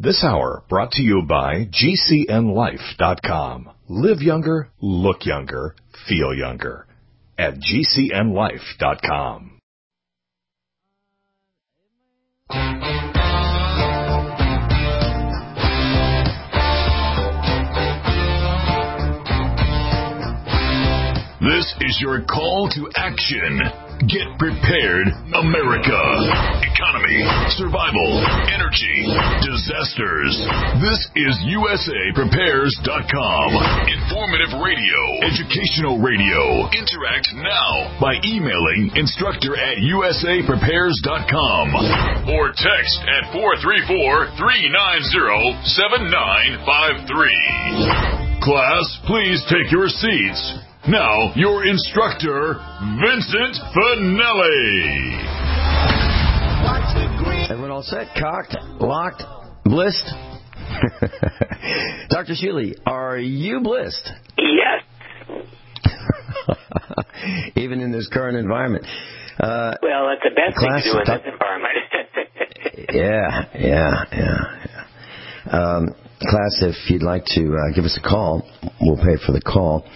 This hour brought to you by GCNLife.com. Live younger, look younger, feel younger. At GCNLife.com. This is your call to action. Get prepared, America. Economy, survival, energy, disasters. This is USAPrepares.com. Informative radio, educational radio. Interact now by emailing instructor@USAPrepares.com or text at 434-390-7953. Class, please take your seats. Now, your instructor, Vincent Finelli. Everyone all set? Cocked? Locked? Blissed? Dr. Sheely, are you blissed? Yes. Even in this current environment. Well, that's the best thing to do in this environment. Class, if you'd like to give us a call, we'll pay for the call.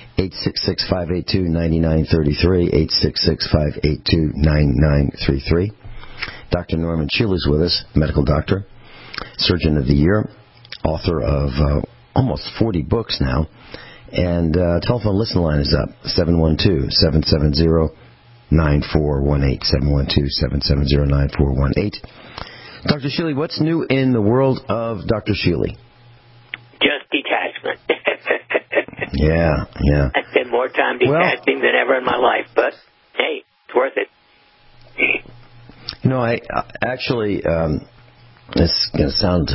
866-582-9933, 866-582-9933. Dr. Norman Sheely is with us, medical doctor, surgeon of the year, author of almost 40 books now, and telephone listen line is up, 712-770-9418, 712-770-9418. Dr. Sheely, what's new in the world of Dr. Sheely? Just detachment. Yeah. I spend more time detaching than ever in my life, but hey, it's worth it. You know, I actually, it's going to sound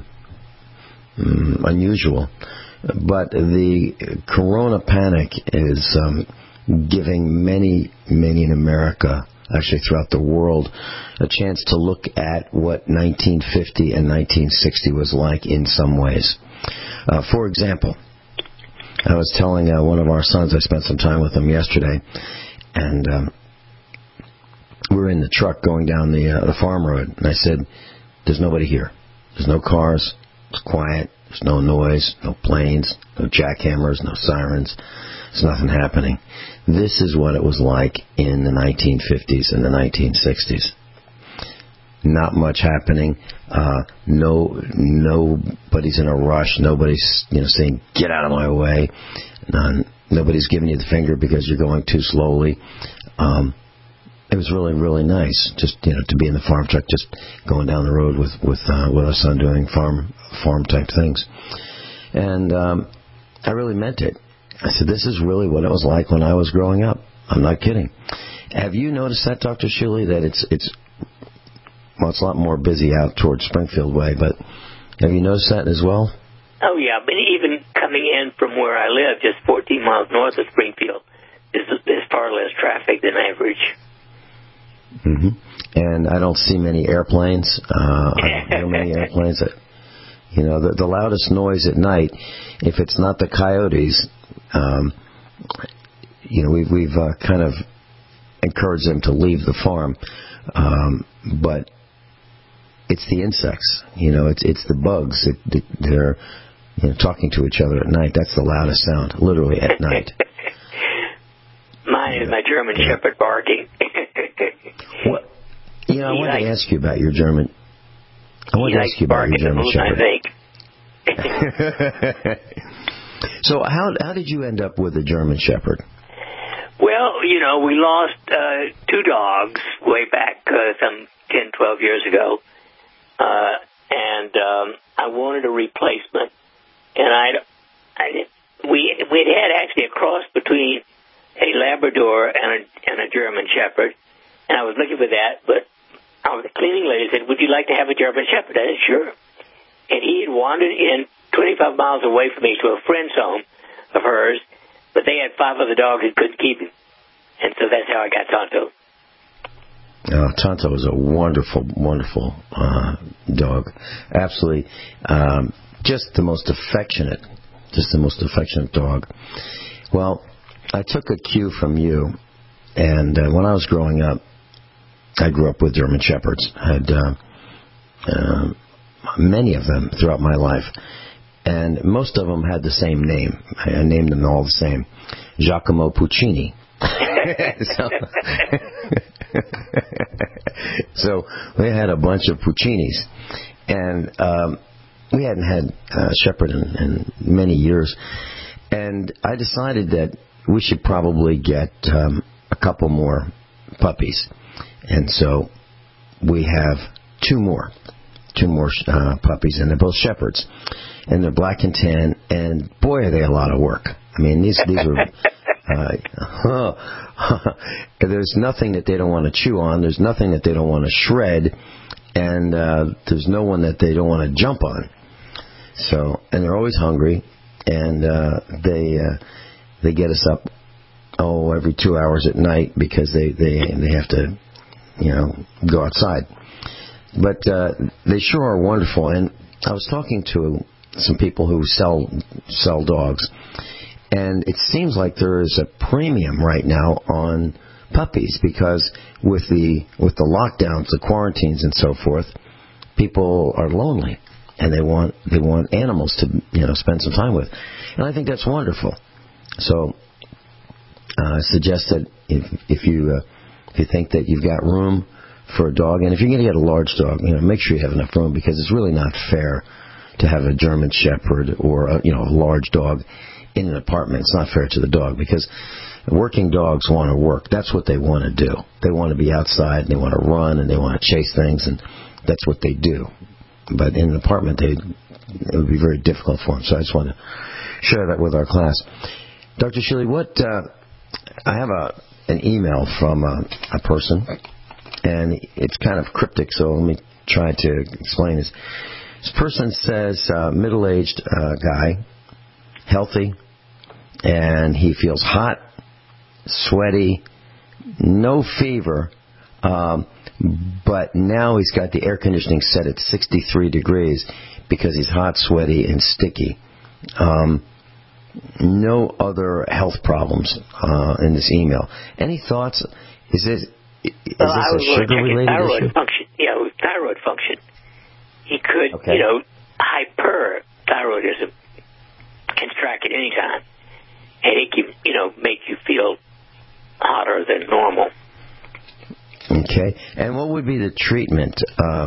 unusual, but the corona panic is giving many in America, actually throughout the world, a chance to look at what 1950 and 1960 was like in some ways. For example, I was telling one of our sons, I spent some time with him yesterday, and we were in the truck going down the farm road, and I said, there's nobody here. There's no cars. It's quiet. There's no noise, no planes, no jackhammers, no sirens. There's nothing happening. This is what it was like in the 1950s and the 1960s. Not much happening. Nobody's in a rush. Nobody's saying get out of my way. Nobody's giving you the finger because you're going too slowly. It was really nice just to be in the farm truck, just going down the road with our son doing farm type things. And I really meant it. I said, this is really what it was like when I was growing up. I'm not kidding. Have you noticed that, Dr. Sheely, that it's a lot more busy out towards Springfield way, but have you noticed that as well? Oh, yeah, but even coming in from where I live, just 14 miles north of Springfield, there's far less traffic than average. Mm-hmm. And I don't see many airplanes. I don't hear many airplanes. The loudest noise at night, if it's not the coyotes, we've kind of encouraged them to leave the farm, but it's the insects. It's the bugs that they're talking to each other at night. That's the loudest sound, literally at night. Mine is my German Shepherd barking. What? I wanted to ask you about your German. I wanted to ask you about your German Shepherd. I think. So how did you end up with a German Shepherd? Well, we lost two dogs way back some 10, 12 years ago, and I wanted a replacement, and we'd had actually a cross between a Labrador and a German Shepherd, and I was looking for that, but the cleaning lady said, would you like to have a German Shepherd? I said, sure. And he had wandered in 25 miles away from me to a friend's home of hers, but they had 5 other dogs and couldn't keep him. And so that's how I got Tonto. Tonto is a wonderful dog. Absolutely. Just the most affectionate dog. Well, I took a cue from you, and when I was growing up, I grew up with German Shepherds. I had many of them throughout my life. And most of them had the same name. I named them all the same. Giacomo Puccini. So we had a bunch of Puccinis. And we hadn't had Shepherd in many years. And I decided that we should probably get a couple more puppies. And so we have two more puppies, and they're both Shepherds. And they're black and tan, and boy, are they a lot of work. I mean, these are... there's nothing that they don't want to chew on. There's nothing that they don't want to shred. And there's no one that they don't want to jump on. So, and they're always hungry, and they get us up every 2 hours at night because they have to, go outside. But they sure are wonderful. And I was talking to some people who sell dogs, and it seems like there is a premium right now on puppies because with the lockdowns, the quarantines, and so forth, people are lonely and they want animals to spend some time with, and I think that's wonderful. So I suggest that if you think that you've got room for a dog, and if you're going to get a large dog, make sure you have enough room, because it's really not fair to have a German Shepherd or a large dog in an apartment. It's not fair to the dog, because working dogs want to work. That's what they want to do. They want to be outside, and they want to run, and they want to chase things, and that's what they do. But in an apartment, it would be very difficult for them. So I just want to share that with our class. Dr. Shilley, I have an email from a person, and it's kind of cryptic, so let me try to explain this. This person says, middle-aged guy, healthy, and he feels hot, sweaty, no fever, but now he's got the air conditioning set at 63 degrees because he's hot, sweaty, and sticky. No other health problems in this email. Any thoughts? Is this a sugar-related issue? Function. Yeah, with thyroid function. He could, hyperthyroidism can strike at any time, and it can, make you feel hotter than normal. Okay, and what would be the treatment?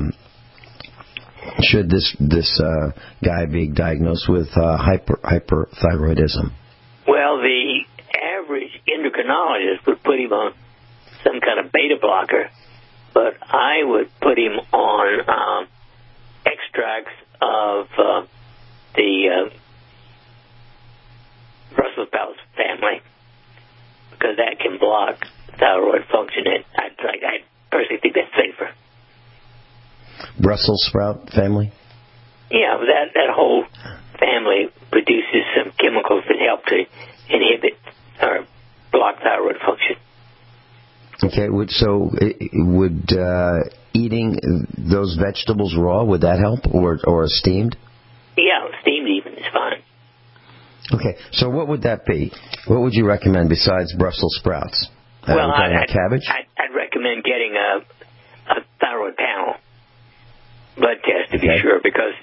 Should this guy be diagnosed with hyperthyroidism? Well, the average endocrinologist would put him on some kind of beta blocker, but I would put him on extracts of the Brussels sprouts family, because that can block thyroid function. And I personally think that's safer. Brussels sprout family? Yeah, that whole family produces some chemicals that help to inhibit or block thyroid function. Okay, so would eating those vegetables raw, would that help, or steamed? Yeah, steamed even is fine. Okay, so what would that be? What would you recommend besides Brussels sprouts? Well, cabbage? I'd recommend getting a thyroid panel blood test to be sure, because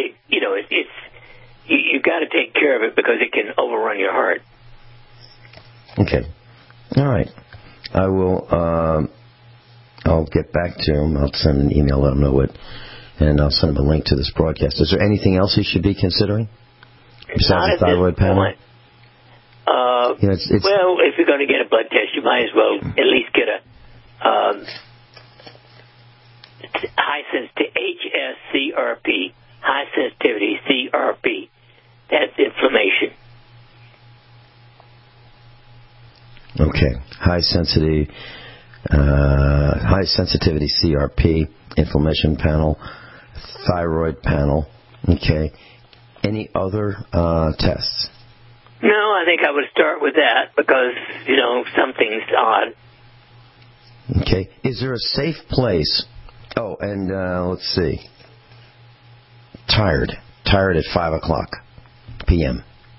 you got to take care of it because it can overrun your heart. Okay, all right. I will. I'll get back to him. I'll send an email, let him know and I'll send him a link to this broadcast. Is there anything else he should be considering besides the thyroid panel? Well, if you're going to get a blood test, you might as well at least get a high sensitivity HSCRP, high sensitivity CRP. That's inflammation. Okay, high sensitivity CRP, inflammation panel, thyroid panel. Okay, any other tests? No, I think I would start with that because something's odd. Okay, is there a safe place? Oh, and let's see. Tired at 5:00 p.m.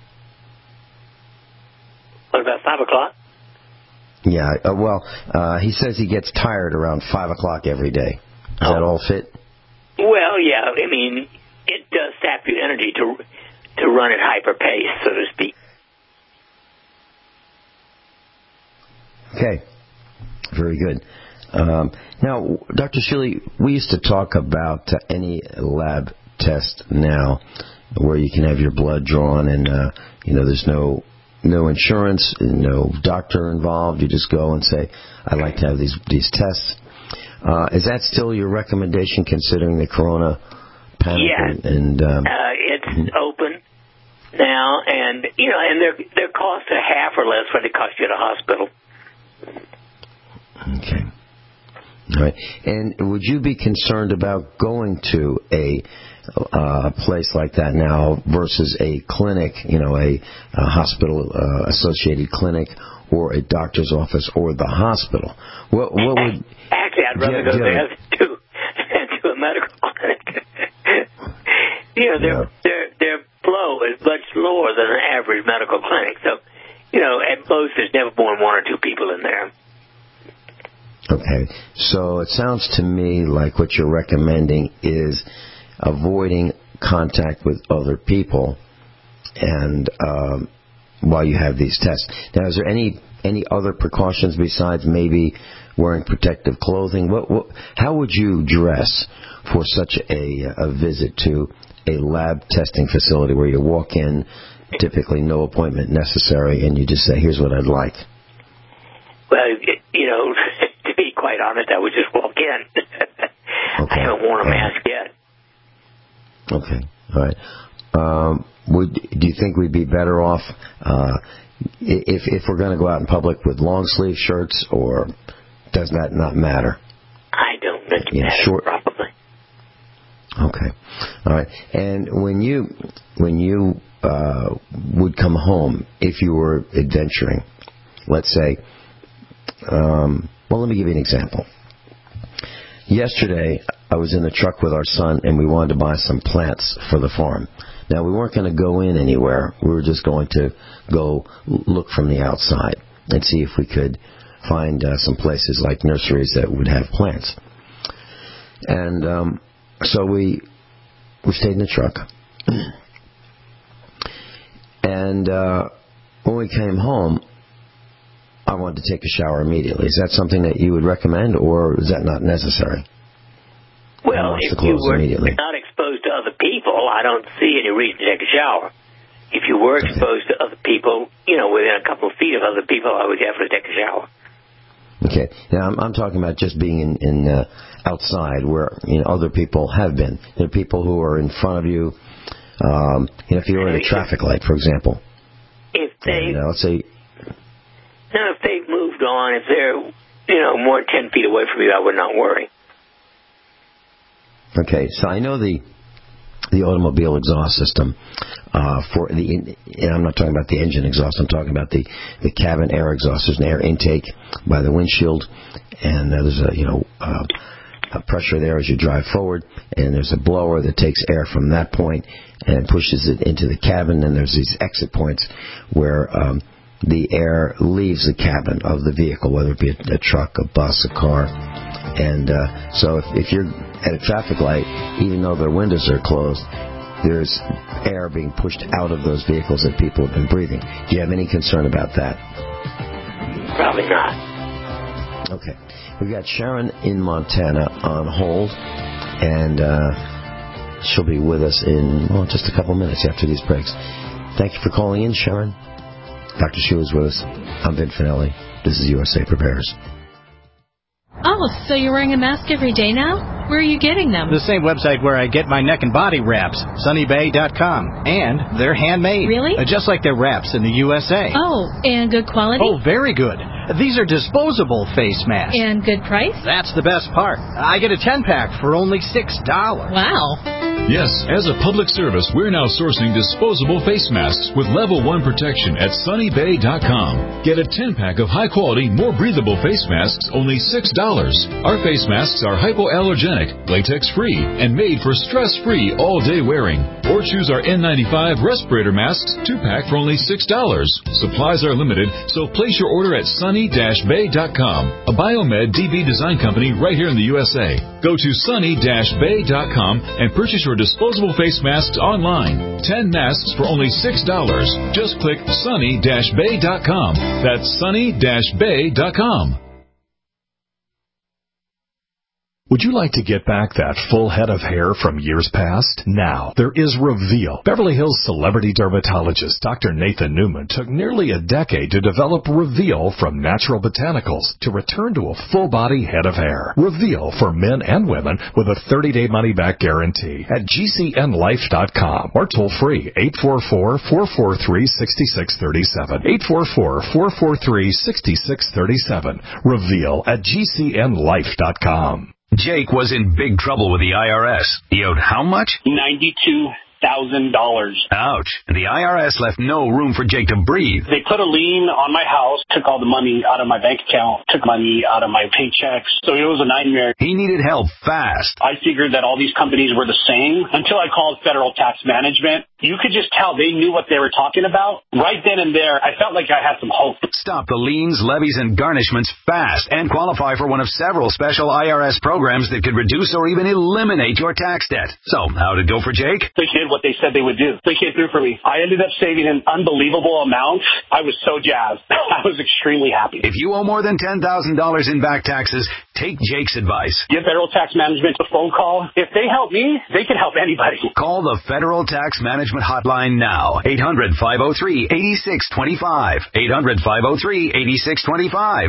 What about 5:00? Yeah, he says he gets tired around 5:00 every day. Does that all fit? Well, yeah, I mean, it does sap your energy to run at hyper pace, so to speak. Okay, very good. Now, Dr. Shealy, we used to talk about any lab test now where you can have your blood drawn and, there's no insurance, no doctor involved. You just go and say, I'd like to have these tests. Is that still your recommendation considering the corona panic? Yeah. It's open now, and their costs are half or less what it costs you at a hospital. Okay. All right. And would you be concerned about going to a place like that now versus a clinic, a hospital associated clinic, or a doctor's office, or the hospital? What would actually? I'd rather go there to a medical clinic. Their flow is much lower than an average medical clinic. So, at most there's never more than one or two people in there. Okay, so it sounds to me like what you're recommending is avoiding contact with other people, and while you have these tests. Now, is there any other precautions besides maybe wearing protective clothing? How would you dress for such a visit to a lab testing facility where you walk in, typically no appointment necessary, and you just say, "Here's what I'd like"? Well, to be quite honest, I would just walk in. Okay. I haven't worn a mask yet. Okay. All right. Do you think we'd be better off if we're going to go out in public with long sleeve shirts, or does that not matter? I don't think it matters, probably. Okay. All right. And when you would come home, if you were adventuring, let's say, let me give you an example. Yesterday, I was in the truck with our son, and we wanted to buy some plants for the farm. Now, we weren't going to go in anywhere. We were just going to go look from the outside and see if we could find some places like nurseries that would have plants. And so we stayed in the truck. And when we came home, I wanted to take a shower immediately. Is that something that you would recommend, or is that not necessary? Well, if you were not exposed to other people, I don't see any reason to take a shower. If you were exposed to other people, within a couple of feet of other people, I would definitely take a shower. Okay. Now, I'm talking about just being in outside where other people have been. There are people who are in front of you. If you were at a traffic light, for example. If they... let's say... No, if they've moved on, if they're, more than 10 feet away from you, I would not worry. Okay, so I know the automobile exhaust system and I'm not talking about the engine exhaust. I'm talking about the cabin air exhaust. There's an air intake by the windshield, and there's a pressure there as you drive forward, and there's a blower that takes air from that point and pushes it into the cabin, and there's these exit points where the air leaves the cabin of the vehicle, whether it be a truck, a bus, a car. And so if you're at a traffic light, even though their windows are closed, there's air being pushed out of those vehicles that people have been breathing. Do you have any concern about that? Probably not. Okay. We've got Sharon in Montana on hold, and she'll be with us in just a couple minutes after these breaks. Thank you for calling in, Sharon. Dr. Shealy's with us. I'm Vin Finelli. This is USA Prepares. Oh, so you're wearing a mask every day now? Where are you getting them? The same website where I get my neck and body wraps, sunnybay.com. And they're handmade. Really? Just like their wraps in the USA. Oh, and good quality? Oh, very good. These are disposable face masks. And good price? That's the best part. I get a 10-pack for only $6. Wow. Yes, as a public service, we're now sourcing disposable face masks with level 1 protection at sunnybay.com. Get a 10-pack of high-quality, more breathable face masks, only $6. Our face masks are hypoallergenic, latex-free, and made for stress-free all-day wearing. Or choose our N95 respirator masks 2-pack for only $6. Supplies are limited, so place your order at sunnybay.com. sunny-bay.com, a Biomed DB design company right here in the USA. Go to sunny-bay.com and purchase your disposable face masks online. 10 masks for only $6. Just click sunny-bay.com. That's sunny-bay.com. Would you like to get back that full head of hair from years past? Now, there is Reveal. Beverly Hills celebrity dermatologist Dr. Nathan Newman took nearly a decade to develop Reveal from natural botanicals to return to a full-body head of hair. Reveal for men and women with a 30-day money-back guarantee at GCNlife.com or toll-free 844-443-6637. 844-443-6637. Reveal at GCNlife.com. Jake was in big trouble with the IRS. He owed how much? $92,000. Ouch. And the IRS left no room for Jake to breathe. They put a lien on my house, took all the money out of my bank account, took money out of my paychecks. So it was a nightmare. He needed help fast. I figured that all these companies were the same until I called Federal Tax Management. You could just tell they knew what they were talking about. Right then and there, I felt like I had some hope. Stop the liens, levies, and garnishments fast and qualify for one of several special IRS programs that could reduce or even eliminate your tax debt. So, how'd it go for Jake? They did what they said they would do. They came through for me. I ended up saving an unbelievable amount. I was so jazzed. I was extremely happy. If you owe more than $10,000 in back taxes, take Jake's advice. Give Federal Tax Management a phone call. If they help me, they can help anybody. Call the Federal Tax Management hotline now. 800-503-8625. 800-503-8625.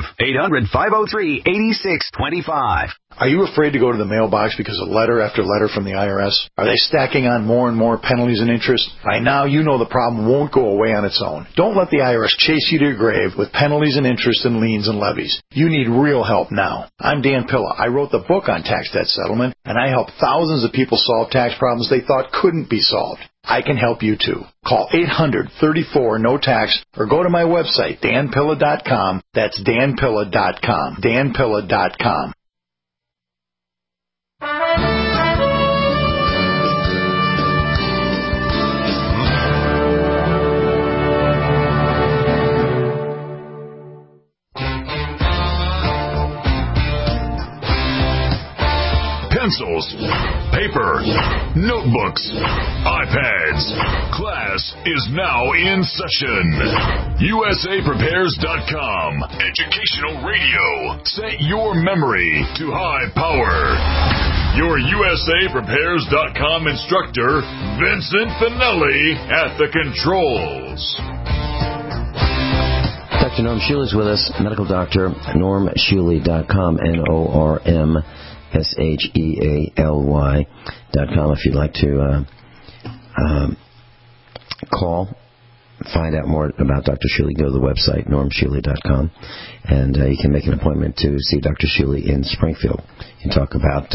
800-503-8625. Are you afraid to go to the mailbox because of letter after letter from the IRS? Are they stacking on more and more penalties and interest? By now, you know the problem won't go away on its own. Don't let the IRS chase you to your grave with penalties and interest and liens and levies. You need real help now. I'm Dan Pilla. I wrote the book on tax debt settlement, and I help thousands of people solve tax problems they thought couldn't be solved. I can help you too. Call 800-34-NO-TAX or go to my website, danpilla.com. That's danpilla.com. danpilla.com. Pencils, paper, notebooks, iPads. Class is now in session. USAPrepares.com. Educational radio. Set your memory to high power. Your USAPrepares.com instructor, Vincent Finelli, at the controls. Dr. Norm Shuley is with us, medical doctor, normshuley.com, NORMSHEALY.com. If you'd like to call, find out more about Dr. Shuley, go to the website, normshuley.com, and you can make an appointment to see Dr. Shuley in Springfield. You can talk about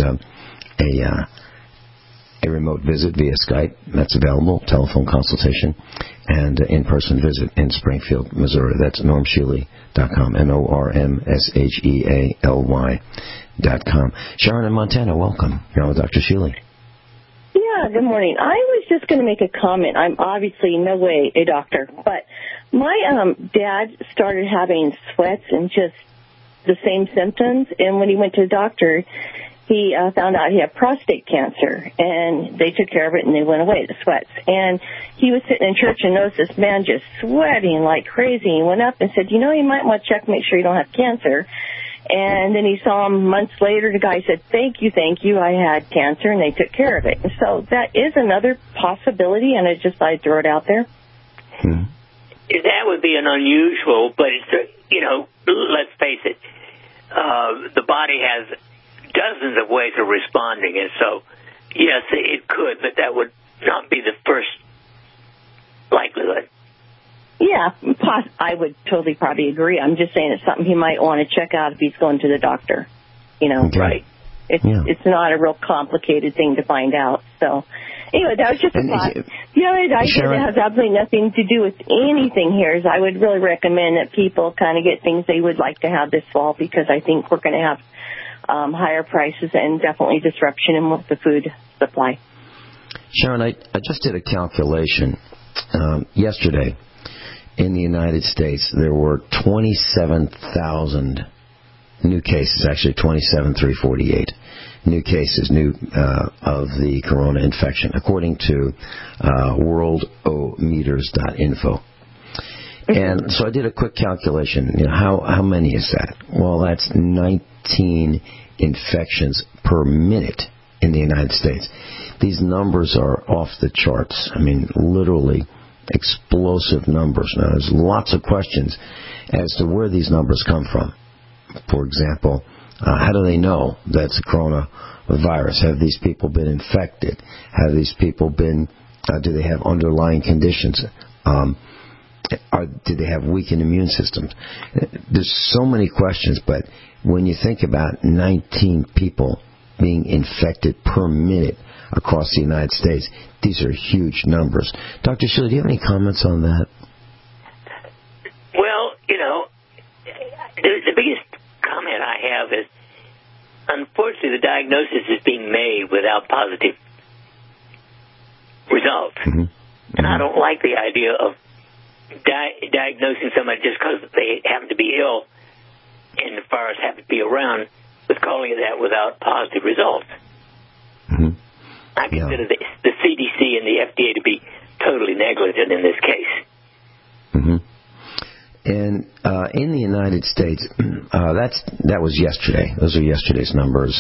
a remote visit via Skype. That's available, telephone consultation, and in-person visit in Springfield, Missouri. That's normshuley.com, NORMSHEALY.com. Sharon in Montana, welcome. You're on with Dr. Shuley. Yeah, good morning. I was just going to make a comment. I'm obviously in no way a doctor, but my dad started having sweats and just the same symptoms, and when he went to the doctor, he found out he had prostate cancer, and they took care of it, and they went away, the sweats. And he was sitting in church and noticed this man just sweating like crazy. He went up and said, you might want to check, make sure you don't have cancer. And then he saw him months later. The guy said, thank you, I had cancer, and they took care of it. And so that is another possibility, and I just thought I'd throw it out there. That would be an unusual, but it's, let's face it, the body has dozens of ways of responding, and so, yes, it could, but that would not be the first likelihood. Yeah, I would totally probably agree. I'm just saying it's something he might want to check out if he's going to the doctor, Okay. Right. It's not a real complicated thing to find out. So, anyway, that was just a thought. The other idea that has absolutely nothing to do with anything here is I would really recommend that people kind of get things they would like to have this fall, because I think we're going to have higher prices and definitely disruption in the food supply. Sharon, I just did a calculation yesterday, in the United States, there were 27,000 new cases, actually 27,348 new cases of the corona infection, according to worldometers.info. And so I did a quick calculation. How many is that? Well, that's 19 infections per minute in the United States. These numbers are off the charts. I mean, literally explosive numbers. Now, there's lots of questions as to where these numbers come from. For example, how do they know that's a coronavirus? Have these people been infected? Have these people been, do they have underlying conditions? Do they have weakened immune systems? There's so many questions, but when you think about 19 people being infected per minute across the United States, these are huge numbers. Dr. Shilley, do you have any comments on that? Well, the biggest comment I have is, unfortunately, the diagnosis is being made without positive results. Mm-hmm. And I don't like the idea of diagnosing somebody just because they happen to be ill and the virus happen to be around, with calling it that without positive results. Mm-hmm. I consider the CDC and the FDA to be totally negligent in this case. Mm-hmm. And in the United States, that was yesterday. Those are yesterday's numbers,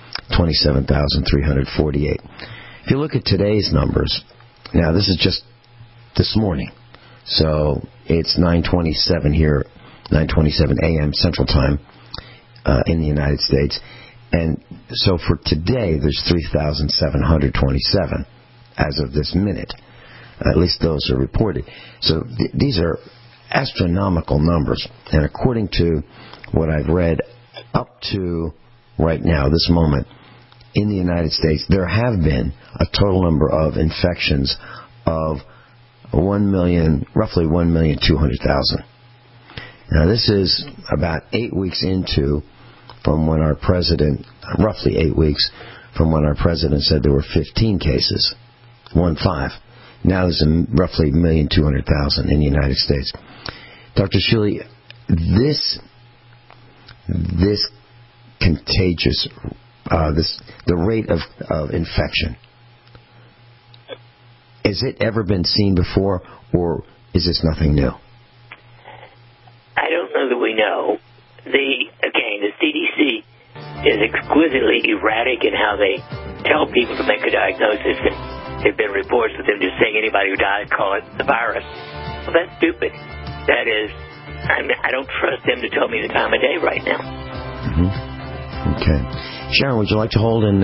27,348. If you look at today's numbers, now this is just this morning, so it's 9:27 here, 9:27 a.m. Central Time in the United States. And so for today, there's 3,727 as of this minute. At least those are reported. So these are astronomical numbers. And according to what I've read up to right now, this moment, in the United States, there have been a total number of infections of roughly 1,200,000. Now, this is about 8 weeks into from when our president, roughly 8 weeks from when our president said there were 15 cases, 15. Now there's roughly 1,200,000 in the United States. Dr. Shilley, this contagious, the rate of infection, has it ever been seen before, or is this nothing new? I don't know that we know. The CDC is exquisitely erratic in how they tell people to make a diagnosis, and there have been reports of them just saying anybody who dies, call it the virus. Well, that's stupid. That is, I don't trust them to tell me the time of day right now. Mm-hmm. Okay. Sharon, would you like to hold and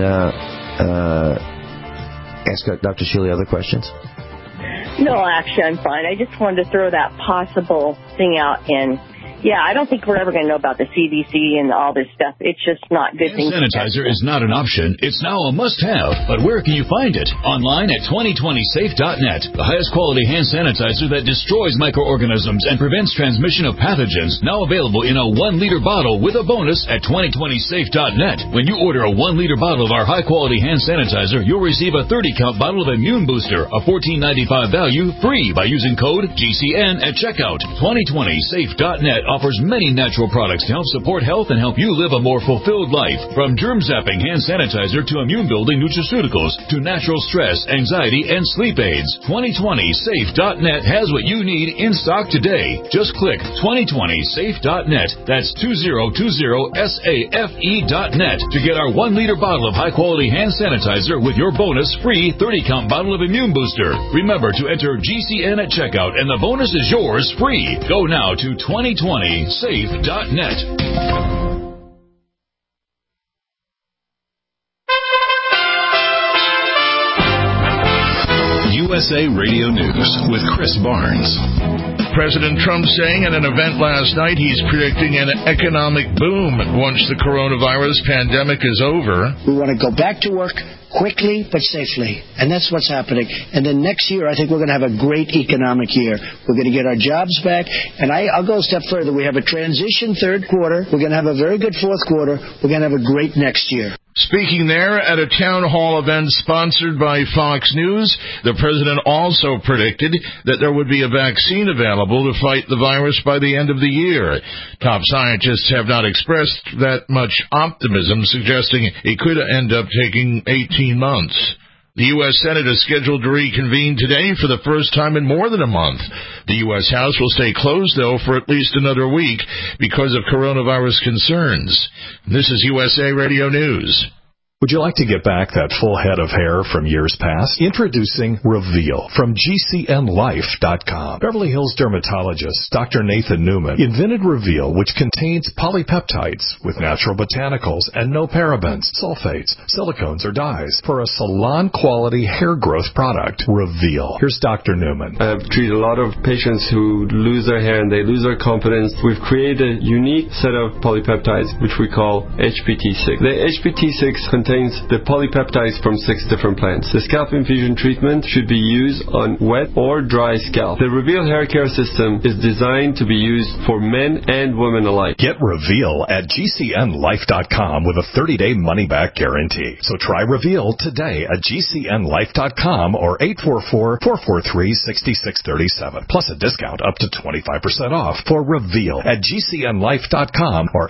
ask Dr. Shilley other questions? No, actually, I'm fine. I just wanted to throw that possible thing out in. Yeah, I don't think we're ever going to know about the CDC and all this stuff. It's just not good things. Hand sanitizer is not an option. It's now a must-have. But where can you find it? Online at 2020safe.net. The highest quality hand sanitizer that destroys microorganisms and prevents transmission of pathogens. Now available in a 1-liter bottle with a bonus at 2020safe.net. When you order a 1-liter bottle of our high-quality hand sanitizer, you'll receive a 30-count bottle of Immune Booster, a $14.95 value, free by using code GCN at checkout. 2020safe.net offers many natural products to help support health and help you live a more fulfilled life. From germ-zapping hand sanitizer to immune-building nutraceuticals to natural stress, anxiety, and sleep aids. 2020safe.net has what you need in stock today. Just click 2020safe.net. That's 2020safe.net to get our 1-liter bottle of high-quality hand sanitizer with your bonus free 30-count bottle of Immune Booster. Remember to enter GCN at checkout, and the bonus is yours free. Go now to 2020safe.net. USA Radio News with Chris Barnes. President Trump saying at an event last night he's predicting an economic boom once the coronavirus pandemic is over. We want to go back to work quickly but safely. And that's what's happening. And then next year, I think we're going to have a great economic year. We're going to get our jobs back. And I'll go a step further. We have a transition third quarter. We're going to have a very good fourth quarter. We're going to have a great next year. Speaking there at a town hall event sponsored by Fox News, the president also predicted that there would be a vaccine available to fight the virus by the end of the year. Top scientists have not expressed that much optimism, suggesting it could end up taking 18 months. The U.S. Senate is scheduled to reconvene today for the first time in more than a month. The U.S. House will stay closed, though, for at least another week because of coronavirus concerns. This is USA Radio News. Would you like to get back that full head of hair from years past? Introducing Reveal from GCNLife.com. Beverly Hills dermatologist Dr. Nathan Newman invented Reveal, which contains polypeptides with natural botanicals and no parabens, sulfates, silicones, or dyes for a salon-quality hair growth product. Reveal. Here's Dr. Newman. I've treated a lot of patients who lose their hair and they lose their confidence. We've created a unique set of polypeptides, which we call HPT6. The HPT6 contains the polypeptides from 6 different plants. The scalp infusion treatment should be used on wet or dry scalp. The Reveal hair care system is designed to be used for men and women alike. Get Reveal at GCNLife.com with a 30-day money-back guarantee. So try Reveal today at GCNLife.com or 844-443-6637. Plus a discount up to 25% off for Reveal at GCNLife.com or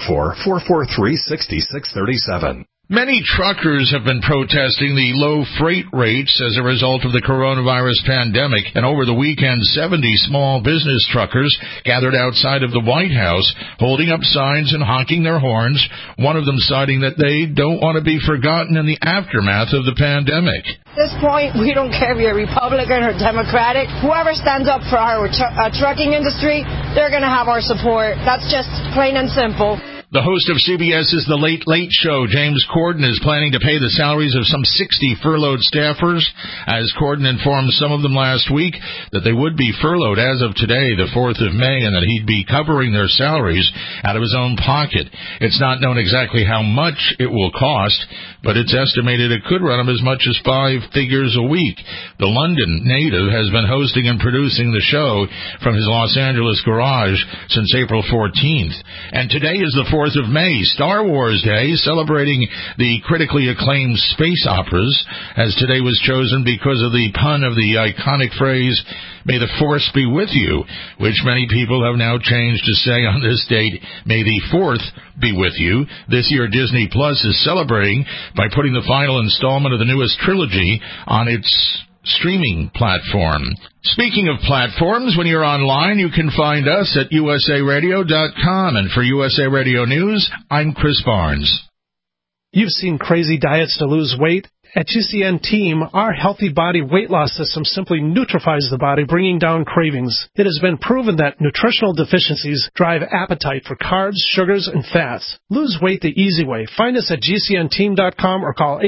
844-443-6637. Many truckers have been protesting the low freight rates as a result of the coronavirus pandemic, and over the weekend, 70 small business truckers gathered outside of the White House, holding up signs and honking their horns, one of them citing that they don't want to be forgotten in the aftermath of the pandemic. At this point, we don't care if you're Republican or Democratic. Whoever stands up for our trucking industry, they're going to have our support. That's just plain and simple. The host of CBS's The Late Late Show, James Corden, is planning to pay the salaries of some 60 furloughed staffers, as Corden informed some of them last week that they would be furloughed as of today, the 4th of May, and that he'd be covering their salaries out of his own pocket. It's not known exactly how much it will cost, but it's estimated it could run him as much as 5 figures a week. The London native has been hosting and producing the show from his Los Angeles garage since April 14th. And today is the 4th of May, Star Wars Day, celebrating the critically acclaimed space operas, as today was chosen because of the pun of the iconic phrase, "May the Force be with you," which many people have now changed to say on this date, "May the 4th be with you." This year, Disney Plus is celebrating by putting the final installment of the newest trilogy on its streaming platform. Speaking of platforms, when you're online, you can find us at usaradio.com. And for USA Radio News, I'm Chris Barnes. You've seen crazy diets to lose weight. At GCN Team, our healthy body weight loss system simply neutralizes the body, bringing down cravings. It has been proven that nutritional deficiencies drive appetite for carbs, sugars, and fats. Lose weight the easy way. Find us at GCNteam.com or call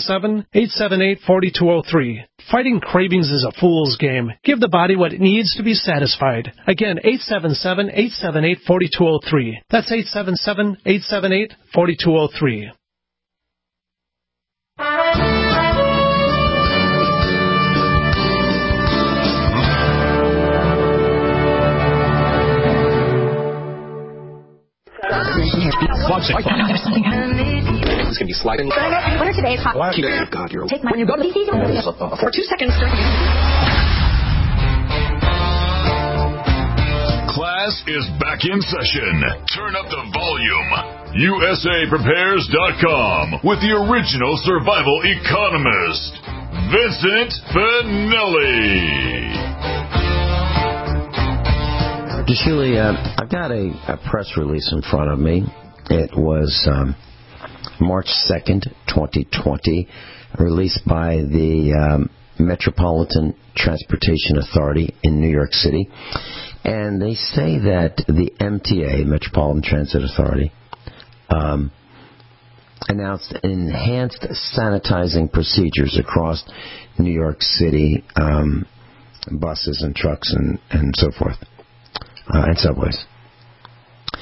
877-878-4203. Fighting cravings is a fool's game. Give the body what it needs to be satisfied. Again, 877-878-4203. That's 877-878-4203. This is going to be sliding. What are today's hot? Oh, God, you're... Take my... When you go to the... For 2 seconds... Class is back in session. Turn up the volume. USAPrepares.com with the original survival economist, Vincent Finelli. Julie, I've got a press release in front of me. It was March 2nd, 2020, released by the Metropolitan Transportation Authority in New York City. And they say that the MTA, Metropolitan Transit Authority, announced enhanced sanitizing procedures across New York City, buses and trucks and so forth, and subways.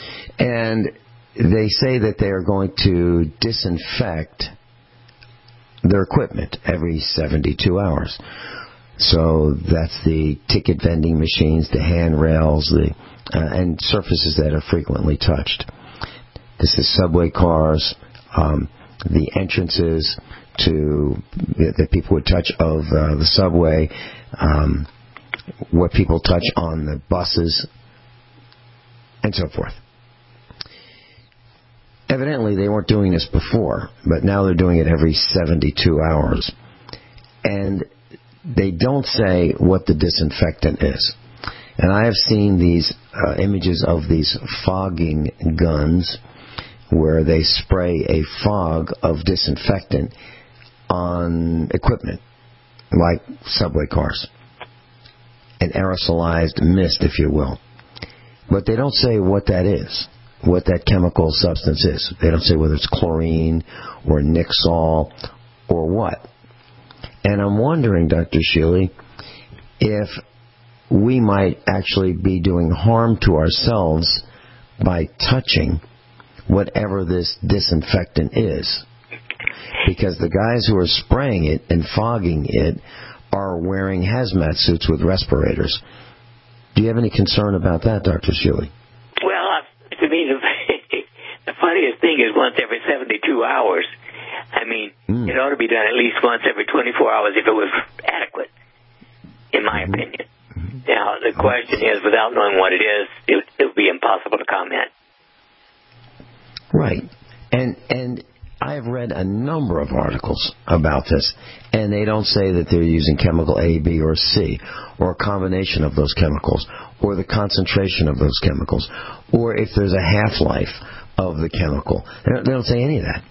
And they say that they are going to disinfect their equipment every 72 hours. So that's the ticket vending machines, the handrails, and surfaces that are frequently touched. This is subway cars, the entrances that people would touch of the subway, what people touch on the buses, and so forth. Evidently, they weren't doing this before, but now they're doing it every 72 hours. And they don't say what the disinfectant is. And I have seen these images of these fogging guns where they spray a fog of disinfectant on equipment, like subway cars. An aerosolized mist, if you will. But they don't say what that is, what that chemical substance is. They don't say whether it's chlorine or Nixol or what. And I'm wondering, Dr. Shealy, if we might actually be doing harm to ourselves by touching whatever this disinfectant is. Because the guys who are spraying it and fogging it are wearing hazmat suits with respirators. Do you have any concern about that, Dr. Shealy? Well, to me, the funniest thing is once every 72 hours. I mean, it ought to be done at least once every 24 hours if it was adequate, in my opinion. Now, the question is, without knowing what it is, it would be impossible to comment. Right. And I've read a number of articles about this, and they don't say that they're using chemical A, B, or C, or a combination of those chemicals, or the concentration of those chemicals, or if there's a half-life of the chemical. They don't say any of that.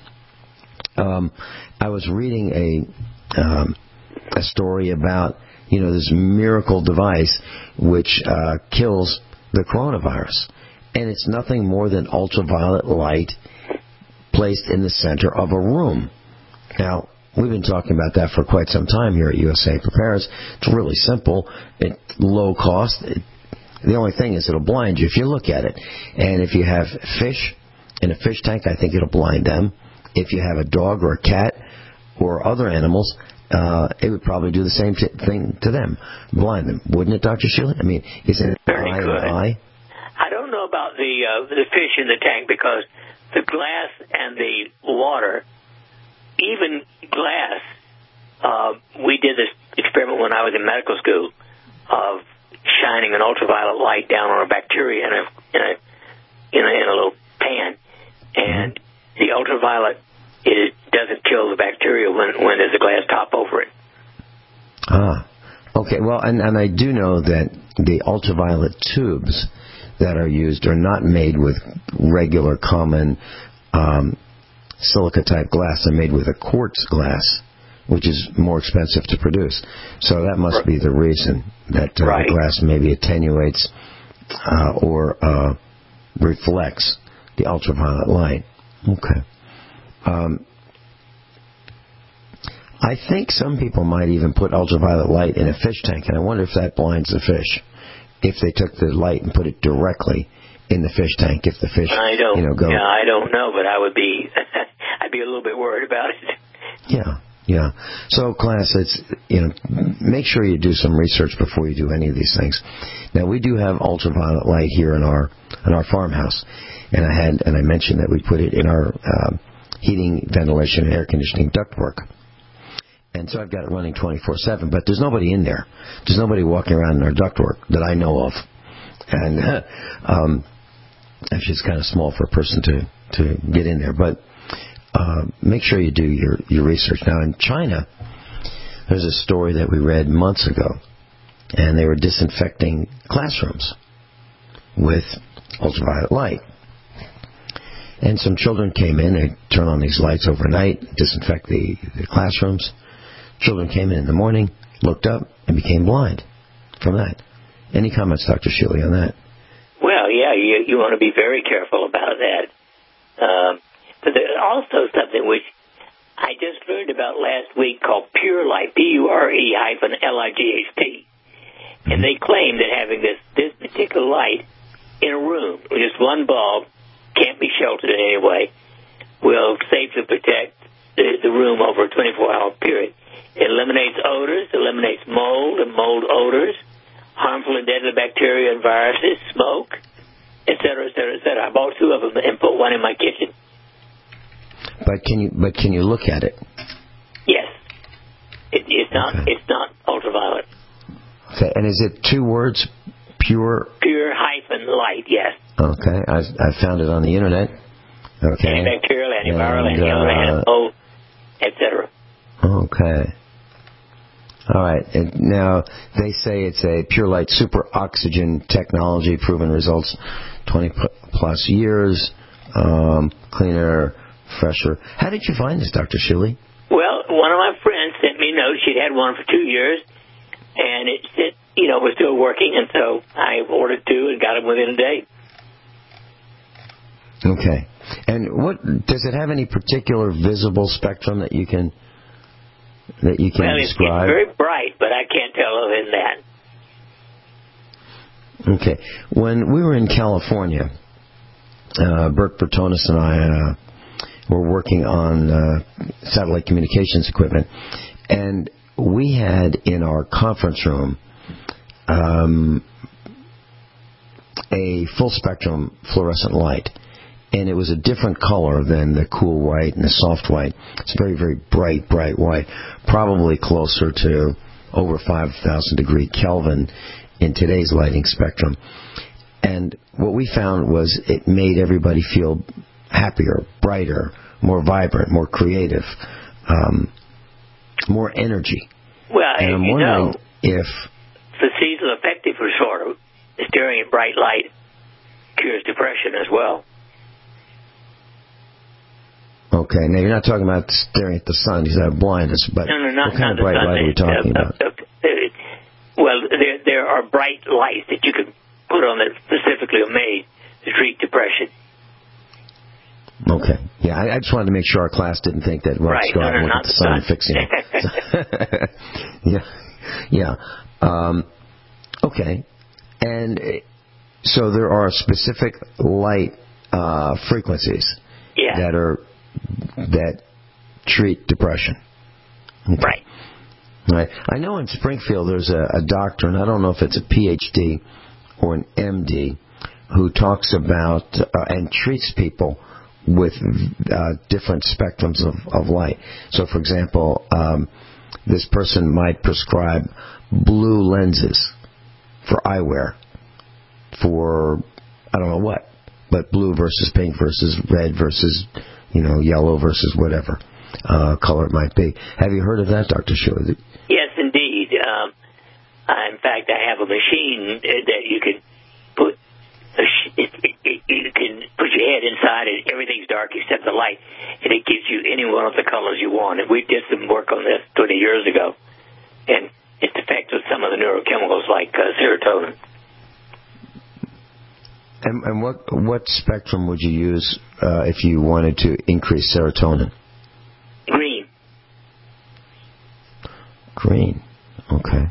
I was reading a story about, this miracle device which kills the coronavirus. And it's nothing more than ultraviolet light placed in the center of a room. Now, we've been talking about that for quite some time here at USA Prepares. It's really simple. It's low cost. The only thing is it'll blind you if you look at it. And if you have fish in a fish tank, I think it'll blind them. If you have a dog or a cat or other animals, it would probably do the same thing to them, blind them, wouldn't it, Dr. Shealy? I mean, isn't it very eye good. and eye? I don't know about the fish in the tank because the glass and the water, even glass, we did this experiment when I was in medical school of shining an ultraviolet light down on a bacteria in a little pan, and the ultraviolet doesn't kill the bacteria when there's a glass top over it. Ah, okay. Well, and I do know that the ultraviolet tubes that are used are not made with regular common silica-type glass. They're made with a quartz glass, which is more expensive to produce. So that must be the reason that the glass maybe attenuates or reflects the ultraviolet light. Okay. I think some people might even put ultraviolet light in a fish tank, and I wonder if that blinds the fish. If they took the light and put it directly in the fish tank, if the fish, I don't know, but I would be, I'd be a little bit worried about it. Yeah. So, class, it's make sure you do some research before you do any of these things. Now, we do have ultraviolet light here in our farmhouse, and I mentioned that we put it in our heating, ventilation, and air conditioning ductwork. And so I've got it running 24/7, but there's nobody in there. There's nobody walking around in our ductwork that I know of. And actually, it's kind of small for a person to get in there. But make sure you do your research. Now, in China, there's a story that we read months ago, and they were disinfecting classrooms with ultraviolet light. And some children came in. They turn on these lights overnight, disinfect the classrooms. Children came in the morning, looked up, and became blind from that. Any comments, Dr. Shealy, on that? Well, yeah, you want to be very careful about that. But there's also something which I just learned about last week called Pure Light, PURE-LIGHT. And they claim that having this particular light in a room with just one bulb, can't be sheltered in any way, will safely protect the room over a 24-hour period. It eliminates odors, eliminates mold and mold odors, harmful and deadly bacteria and viruses, smoke, et cetera, et cetera, et cetera. I bought 2 of them and put one in my kitchen. But can you look at it? Yes. It's not ultraviolet. Okay, and is it 2 words? Pure -light, yes. Okay, I found it on the internet. Okay. Antibacterial, antiviral, anti-mold, etc. Okay. All right. And now they say it's a Pure Light super oxygen technology, proven results, 20 plus years, cleaner, fresher. How did you find this, Dr. Shilley? Well, one of my friends sent me a note. She'd had one for 2 years, and it said, was still working, and so I ordered 2 and got them within a day. Okay. And what does it have any particular visible spectrum that you can describe? It's very bright, but I can't tell other than that. Okay. When we were in California, Bert Bertonis and I were working on satellite communications equipment, and we had in our conference room a full spectrum fluorescent light. And it was a different color than the cool white and the soft white. It's very, very bright white, probably closer to over 5,000 degree Kelvin in today's lighting spectrum. And what we found was it made everybody feel happier, brighter, more vibrant, more creative, more energy. Well, and I'm wondering if the seasonal affective disorder, staring at bright light, cures depression as well. Okay, now you're not talking about staring at the sun because I have blindness, but no, what kind of bright light are we talking about? Well, there are bright lights that you can put on that specifically are made to treat depression. Okay, yeah, I just wanted to make sure our class didn't think that let's go out and look at the sun and fixing it. Yeah. Okay, and so there are specific light frequencies that treat depression. Okay. Right. I know in Springfield there's a doctor, and I don't know if it's a PhD or an MD, who talks about and treats people with different spectrums of light. So, for example, this person might prescribe blue lenses for eyewear for, I don't know what, but blue versus pink versus red versus, yellow versus whatever color it might be. Have you heard of that, Dr. Shilley? Yes, indeed. In fact, I have a machine that you can put your head inside and everything's dark except the light, and it gives you any one of the colors you want. And we did some work on this 20 years ago, and it affects with some of the neurochemicals like serotonin. And what spectrum would you use if you wanted to increase serotonin? Green. Okay.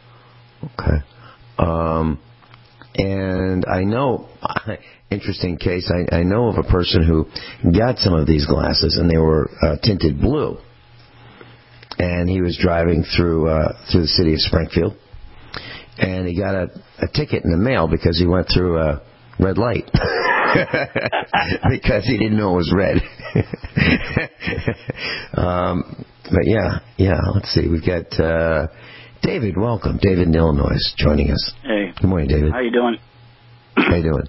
And I know, interesting case, I know of a person who got some of these glasses and they were tinted blue. And he was driving through the city of Springfield, and he got a ticket in the mail because he went through a red light. Because he didn't know it was red. But yeah, let's see. We've got David, welcome. David in Illinois joining us. Hey. Good morning, David. How you doing? How you doing?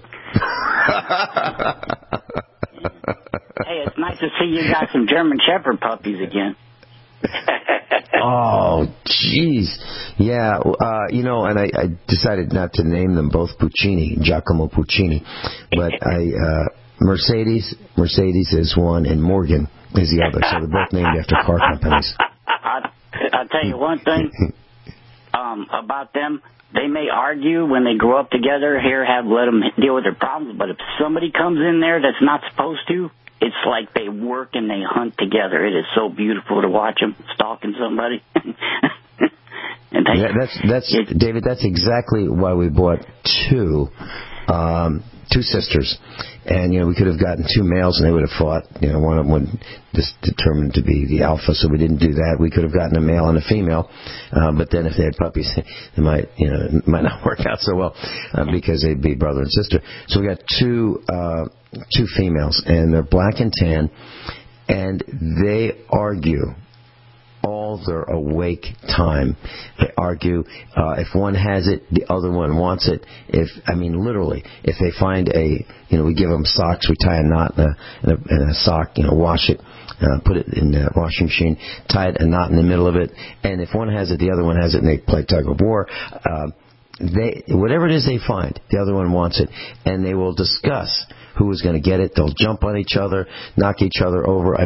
Hey, it's nice to see you got some German Shepherd puppies again. Oh, jeez. Yeah, and I decided not to name them both Giacomo Puccini. But Mercedes is one, and Morgan is the other. So they're both named after car companies. I'll tell you one thing about them. They may argue when they grow up together, let them deal with their problems. But if somebody comes in there that's not supposed to, it's like they work and they hunt together. It is so beautiful to watch them stalking somebody. David, that's exactly why we bought 2. two sisters. And, we could have gotten two males and they would have fought. One of them would just determined to be the alpha, so we didn't do that. We could have gotten a male and a female, but then if they had puppies, it might not work out so well, because they'd be brother and sister. So we got two females, and they're black and tan, and they argue all their awake time. They argue. If one has it, the other one wants it. Literally, if they find we give them socks, we tie a knot in a sock, wash it, put it in the washing machine, tie a knot in the middle of it, and if one has it, the other one has it, and they play tug of war. Whatever it is they find, the other one wants it, and they will discuss who is going to get it. They'll jump on each other, knock each other over.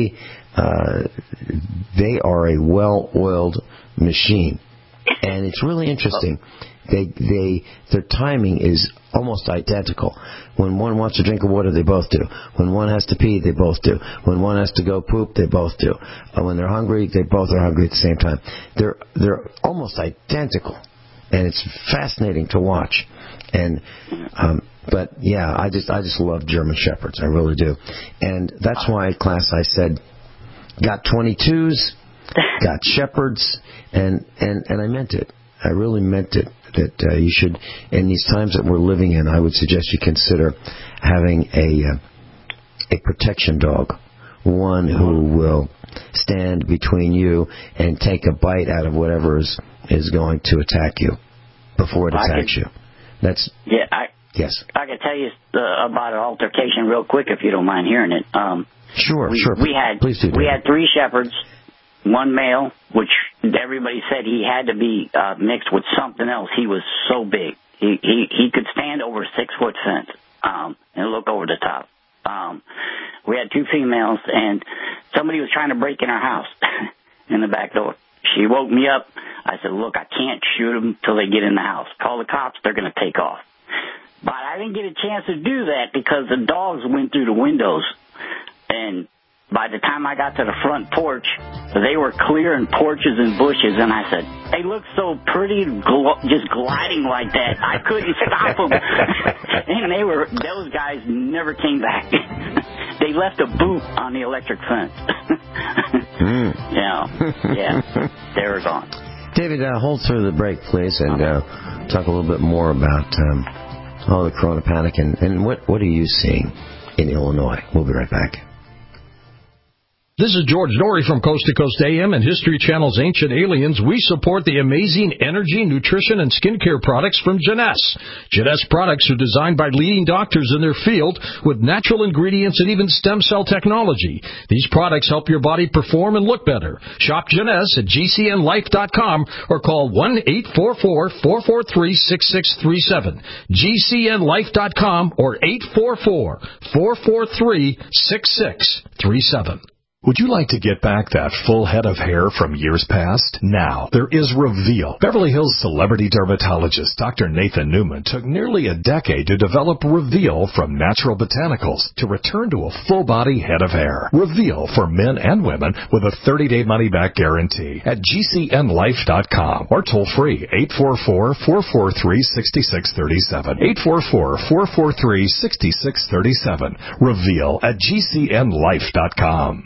They are a well-oiled machine, and it's really interesting. Their timing is almost identical. When one wants a drink of water, they both do. When one has to pee, they both do. When one has to go poop, they both do. When they're hungry, they both are hungry at the same time. They're almost identical, and it's fascinating to watch. And but yeah, I just love German Shepherds. I really do, and that's why, class, I said, got 22s, got Shepherds, and I meant it. I really meant it. That you should, in these times that we're living in, I would suggest you consider having a protection dog, one who will stand between you and take a bite out of whatever is going to attack you before it attacks you. That's yes. I can tell you about an altercation real quick if you don't mind hearing it. Sure. Please do. We had 3 shepherds, one male, which everybody said he had to be mixed with something else. He was so big. He could stand over a 6-foot fence and look over the top. We had 2 females, and somebody was trying to break in our house in the back door. She woke me up. I said, look, I can't shoot them till they get in the house. Call the cops. They're going to take off. But I didn't get a chance to do that because the dogs went through the windows. And by the time I got to the front porch, they were clearing porches and bushes. And I said, they look so pretty, just gliding like that. I couldn't stop them. And those guys never came back. They left a boot on the electric fence. Yeah, they were gone. David, hold through the break, please, and talk a little bit more about the Corona panic and what are you seeing in Illinois. We'll be right back. This is George Norrie from Coast to Coast AM and History Channel's Ancient Aliens. We support the amazing energy, nutrition, and skincare products from Jeunesse. Jeunesse products are designed by leading doctors in their field with natural ingredients and even stem cell technology. These products help your body perform and look better. Shop Jeunesse at GCNlife.com or call 1-844-443-6637. GCNlife.com or 844-443-6637. Would you like to get back that full head of hair from years past? Now, there is Reveal. Beverly Hills celebrity dermatologist Dr. Nathan Newman took nearly a decade to develop Reveal from natural botanicals to return to a full-body head of hair. Reveal for men and women with a 30-day money-back guarantee at GCNlife.com or toll-free 844-443-6637. 844-443-6637. Reveal at GCNlife.com.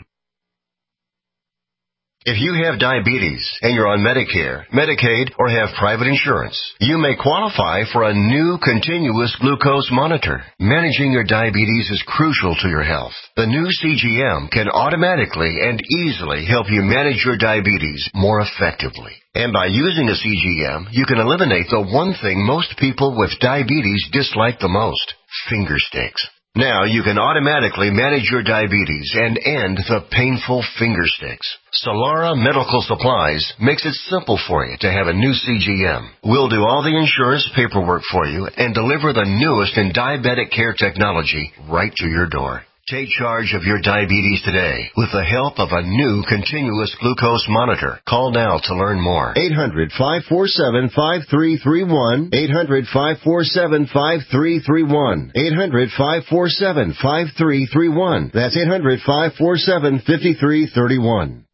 If you have diabetes and you're on Medicare, Medicaid, or have private insurance, you may qualify for a new continuous glucose monitor. Managing your diabetes is crucial to your health. The new CGM can automatically and easily help you manage your diabetes more effectively. And by using a CGM, you can eliminate the one thing most people with diabetes dislike the most: finger sticks. Now you can automatically manage your diabetes and end the painful finger sticks. Solara Medical Supplies makes it simple for you to have a new CGM. We'll do all the insurance paperwork for you and deliver the newest in diabetic care technology right to your door. Take charge of your diabetes today with the help of a new continuous glucose monitor. Call now to learn more. 800-547-5331. 800-547-5331. 800-547-5331. That's 800-547-5331.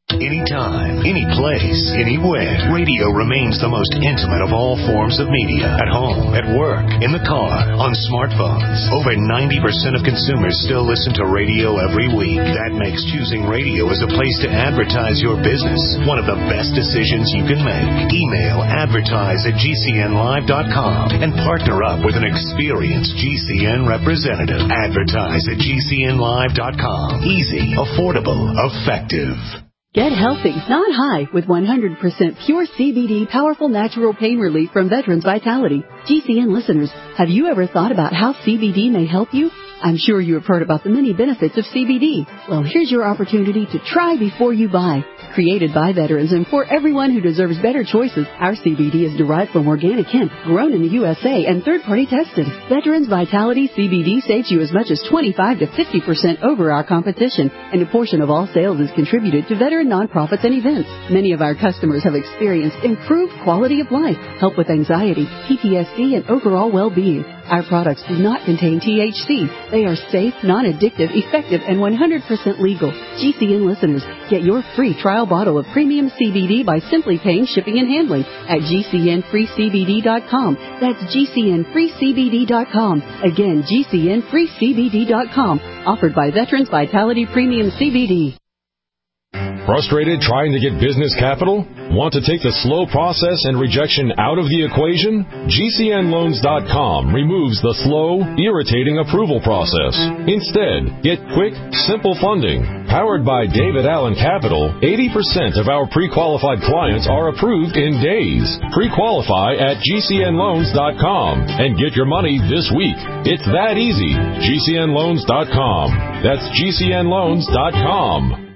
Anytime, any place, anywhere, radio remains the most intimate of all forms of media. At home, at work, in the car, on smartphones. Over 90% of consumers still listen to radio every week. That makes choosing radio as a place to advertise your business one of the best decisions you can make. Email advertise@gcnlive.com and partner up with an experienced GCN representative. Advertise at gcnlive.com. Easy, affordable, effective. Get healthy, not high, with 100% pure CBD powerful natural pain relief from Veterans Vitality. GCN listeners, have you ever thought about how CBD may help you? I'm sure you have heard about the many benefits of CBD. Well, here's your opportunity to try before you buy. Created by veterans and for everyone who deserves better choices, our CBD is derived from organic hemp, grown in the USA, and third-party tested. Veterans Vitality CBD saves you as much as 25 to 50% over our competition, and a portion of all sales is contributed to veteran nonprofits and events. Many of our customers have experienced improved quality of life, help with anxiety, PTSD, and overall well-being. Our products do not contain THC. They are safe, non-addictive, effective, and 100% legal. GCN listeners, get your free trial bottle of premium CBD by simply paying shipping and handling at GCNFreeCBD.com. That's GCNFreeCBD.com. Again, GCNFreeCBD.com. Offered by Veterans Vitality Premium CBD. Frustrated trying to get business capital? Want to take the slow process and rejection out of the equation? GCNLoans.com removes the slow, irritating approval process. Instead, get quick, simple funding. Powered by David Allen Capital, 80% of our pre-qualified clients are approved in days. Pre-qualify at GCNLoans.com and get your money this week. It's that easy. GCNLoans.com. That's GCNLoans.com.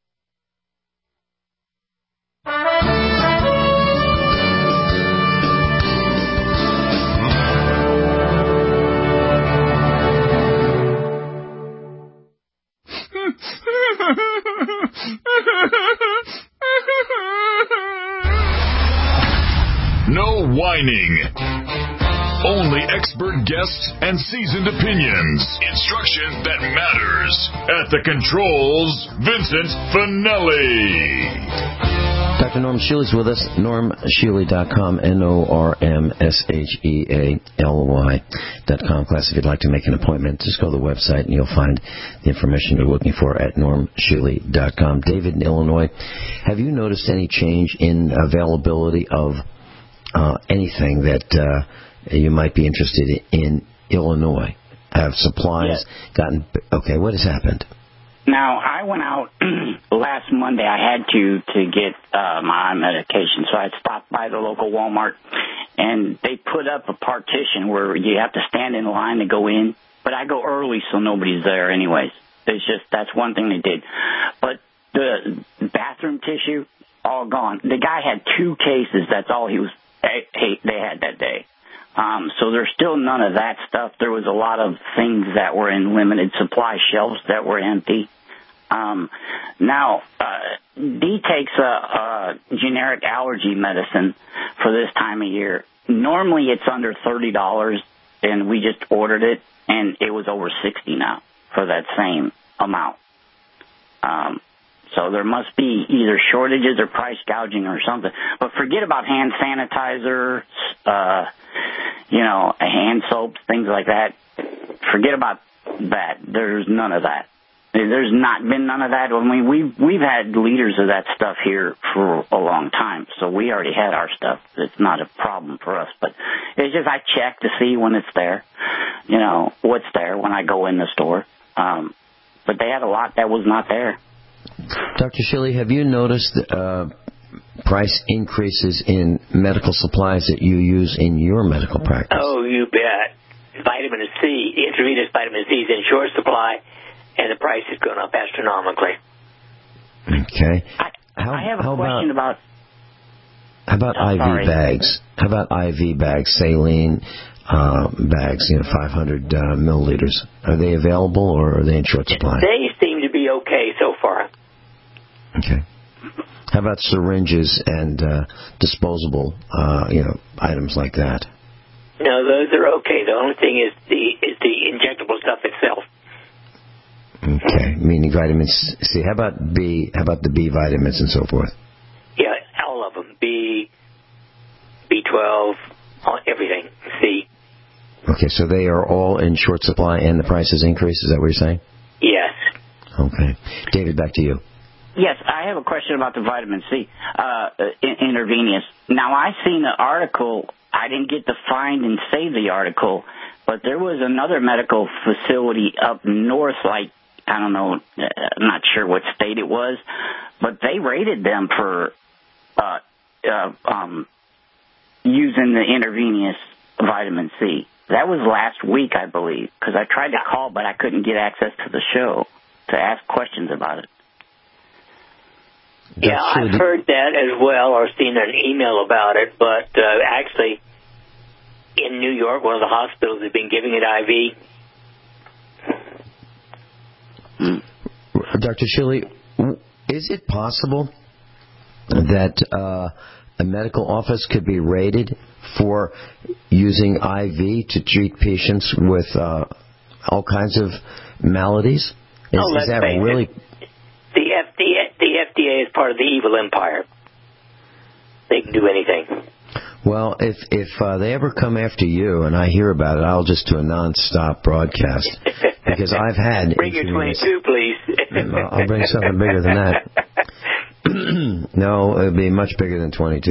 No whining. Only expert guests and seasoned opinions. Instruction that matters. At the controls, Vincent Finelli. Dr. Norm Shealy's with us, normshealy.com, normshealy.com. Class, if you'd like to make an appointment, just go to the website and you'll find the information you're looking for at normshealy.com. David in Illinois, have you noticed any change in availability of anything that you might be interested in Illinois? Have supplies gotten... Okay, what has happened? Now, I went out last Monday. I had to get my medication, so I stopped by the local Walmart, and they put up a partition where you have to stand in line to go in, but I go early so nobody's there anyways. It's just, that's one thing they did. But the bathroom tissue, all gone. The guy had 2 cases. That's all they had that day. So there's still none of that stuff. There was a lot of things that were in limited supply, shelves that were empty. Now, Dee takes a generic allergy medicine for this time of year. Normally it's under $30, and we just ordered it, and it was over $60 now for that same amount. So there must be either shortages or price gouging or something. But forget about hand sanitizer, hand soaps, things like that. Forget about that. There's none of that. There's not been none of that. I mean, we've had liters of that stuff here for a long time, so we already had our stuff. It's not a problem for us. But it's just I check to see when it's there, what's there when I go in the store. But they had a lot that was not there. Dr. Shealy, have you noticed price increases in medical supplies that you use in your medical practice? Oh, you bet. Vitamin C, intravenous vitamin C is in short supply, and the price has gone up astronomically. Okay. I have a question about... How about IV bags? How about IV bags, saline bags, 500 milliliters? Are they available, or are they in short supply? They seem to be okay so far. Okay. How about syringes and disposable, items like that? No, those are okay. The only thing is the injectable stuff itself. Okay, meaning vitamin C. How about B? How about the B vitamins and so forth? Yeah, all of them. B, B12, everything. C. Okay, so they are all in short supply and the prices increase. Is that what you're saying? Yes. Okay, David, back to you. Yes, I have a question about the vitamin C intravenous. Now, I've seen an article. I didn't get to find and save the article, but there was another medical facility up north, like, I don't know, I'm not sure what state it was, but they rated them for using the intravenous vitamin C. That was last week, I believe, because I tried to call, but I couldn't get access to the show to ask questions about it. Yeah, I've heard that as well, or seen an email about it, but actually, in New York, one of the hospitals has been giving it IV. Dr. Shilley, is it possible that a medical office could be rated for using IV to treat patients with all kinds of maladies? Is that really... The FDA is part of the evil empire. They can do anything. Well, if they ever come after you and I hear about it, I'll just do a non-stop broadcast. Because I've had... Bring your 22, please. I'll bring something bigger than that. No, it would be much bigger than 22.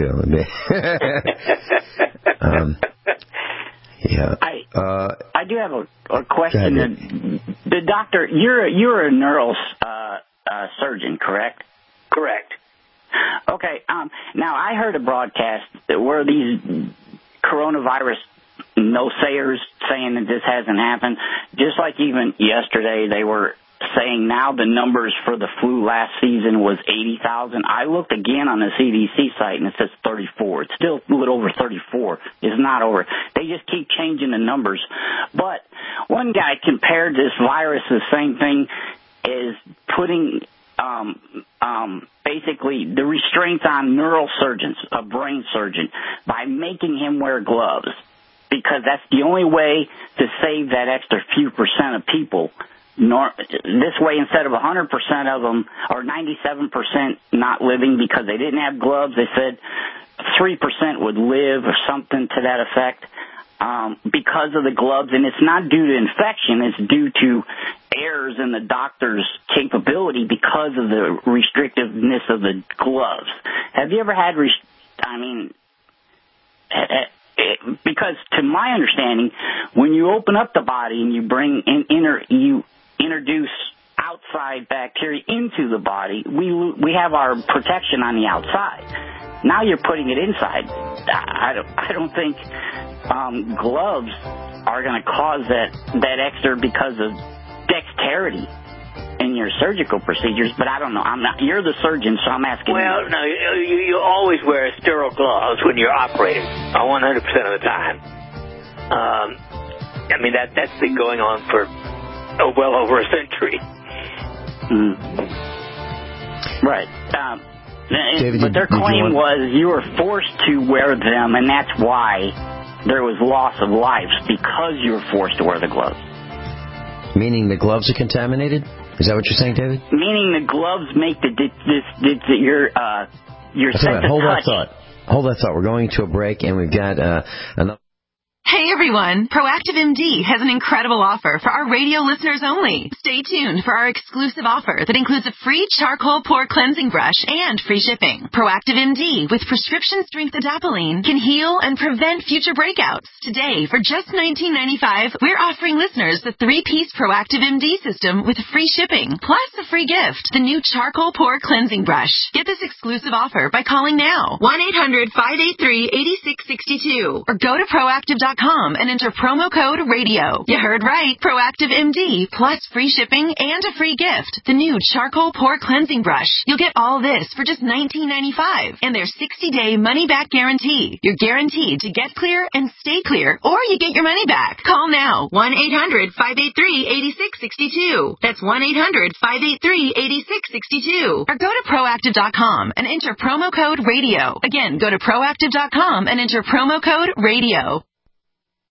Yeah. I do have a question. The doctor, you're a neural surgeon, correct? Correct. Okay. Now, I heard a broadcast where these coronavirus no-sayers saying that this hasn't happened. Just like even yesterday, they were saying now the numbers for the flu last season was 80,000. I looked again on the CDC site, and it says 34. It's still a little over 34. It's not over. They just keep changing the numbers. But one guy compared this virus, the same thing, is putting basically the restraints on neurosurgeons, a brain surgeon, by making him wear gloves, because that's the only way to save that extra few percent of people. This way, instead of 100% of them, or 97% not living because they didn't have gloves, they said 3% would live or something to that effect because of the gloves. And it's not due to infection, it's due to errors in the doctor's capability because of the restrictiveness of the gloves. Have you ever had, because to my understanding, when you open up the body and you bring in you introduce outside bacteria into the body, we have our protection on the outside. Now you're putting it inside. I don't think gloves are going to cause that extra because of dexterity in your surgical procedures, but I don't know. You're the surgeon, so I'm asking. Well, no, you always wear sterile gloves when you're operating, 100% of the time. That's been going on for well over a century. Right. David, but their claim was you were forced to wear them, and that's why there was loss of lives, because you were forced to wear the gloves. Meaning the gloves are contaminated? Is that what you're saying, David? Meaning the gloves make your sense of touch. Hold that thought. We're going to a break, and we've got another... Hey everyone, Proactive MD has an incredible offer for our radio listeners only. Stay tuned for our exclusive offer that includes a free charcoal pore cleansing brush and free shipping. Proactive MD with prescription strength adapalene can heal and prevent future breakouts. Today, for just $19.95, we're offering listeners the 3-piece Proactive MD system with free shipping, plus a free gift, the new charcoal pore cleansing brush. Get this exclusive offer by calling now, 1-800-583-8662, or go to proactive.com and enter promo code RADIO. You heard right. Proactive MD plus free shipping and a free gift, the new charcoal pore cleansing brush. You'll get all this for just $19.95 and their 60-day money-back guarantee. You're guaranteed to get clear and stay clear, or you get your money back. Call now, 1-800-583-8662. That's 1-800-583-8662. Or go to proactive.com and enter promo code RADIO. Again, go to proactive.com and enter promo code RADIO.